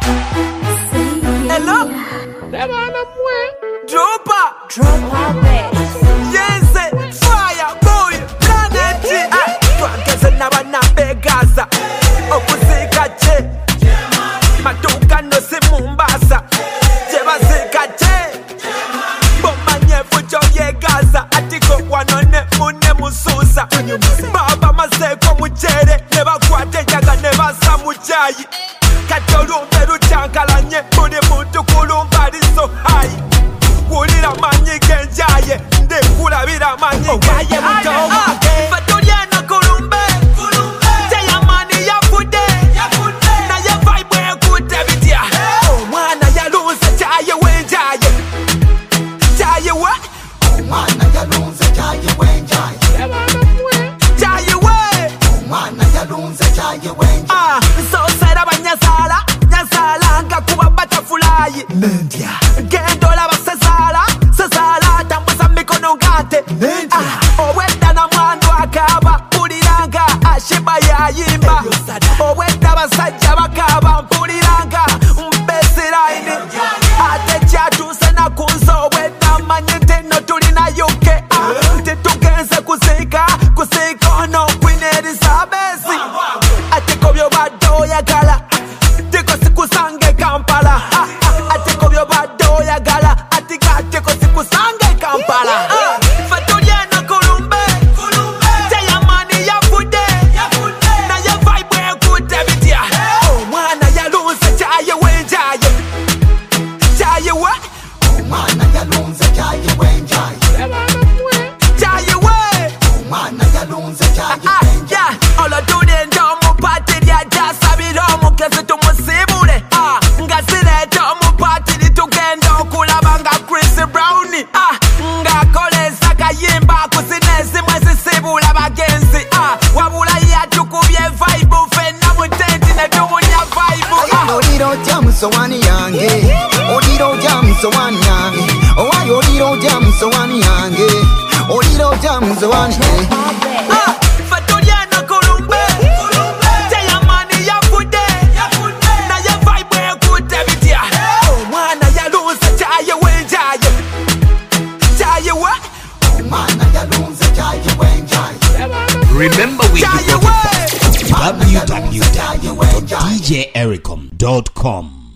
Hello? Dropper. Yes, fire boy. Planet. Twageze n'abana begaza. Okuzika che. Matuka no si Mombasa. Jebazika che. Bomanye fujo yegaza. Atiko wanone mune mususa. Baba maseko muchere. Neba kwate jaga neba sa muchayi. Katolumbe ruchankalanye. Buri muntu kulumba liso hai. Wulira manyi genjaye. Ndekulabira manyi genjaye mutowa. Faturiana kulumbe. Teyamani yafude. Na ye vibe ekute bitia. Omwana yalunze chaye wenjaye. Chaye we. Omwana yalunze chaye wenjaye. Chaye we. Omwana yalunze chaye wenjaye. So sera banyasala. Nyasala nga kuba butterfly. Nendia. Gendola basesala. Sesala tambuza mikono ngate. Owedda na mwandu akaba. Mpuliranga ashiba yayimba. Owedda basajja bakaba. Mpuliranga mbesiraini. Ate kyatuuse na kunzo. Owedda manye teno tulina yuke. Titugenze kusika. Kusika ono Queen Elizabeth. Ate kobyo badde oyagala. Tiko sikusange Kampala. Ate kobyo badde oyagala. Atika tiko sikusange Kampala. Faturiana kulumbe. Teyamani yafude. Na ye vibe ekute bitia. Omwana yalunze chaye wenjaye. Chaye we. Omwana yalunze chaye wenjaye. Chaye we. Omwana yalunze chaye wenjaye. Olotule ndomu pati lya jasabira omukezi tumusibule. Nga sireeta omupati litugenda okulaba nga Chris Brown. Ng'akoleza kayimba kusina ezimu ezisibula bagenzi. Wabula yatukubye vibe ffenna mu tenti ne tumunya vibe. Oliro jamu sowani yange. Oliro jamu sowani yange. Owayo oliro jamu sowani yange. Oliro jamu sowani yange. Faturiana kulumbe. Teyamani yafude. Na ye vibe ekute bitia. Omwana yalunze chaye wenjaye. Chaye we. Omwana yalunze chaye wenjaye. Remember we Chaye we. www.djericom.com